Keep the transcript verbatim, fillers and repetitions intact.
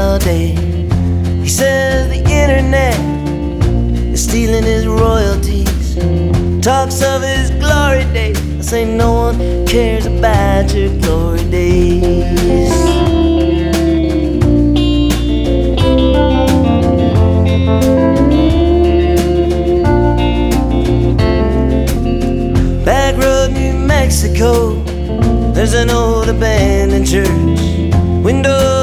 all day. He says the internet is stealing his royalties, talks of his glory days. I say no one cares about your glory days. Back road, New Mexico, there's an old abandoned church. Windows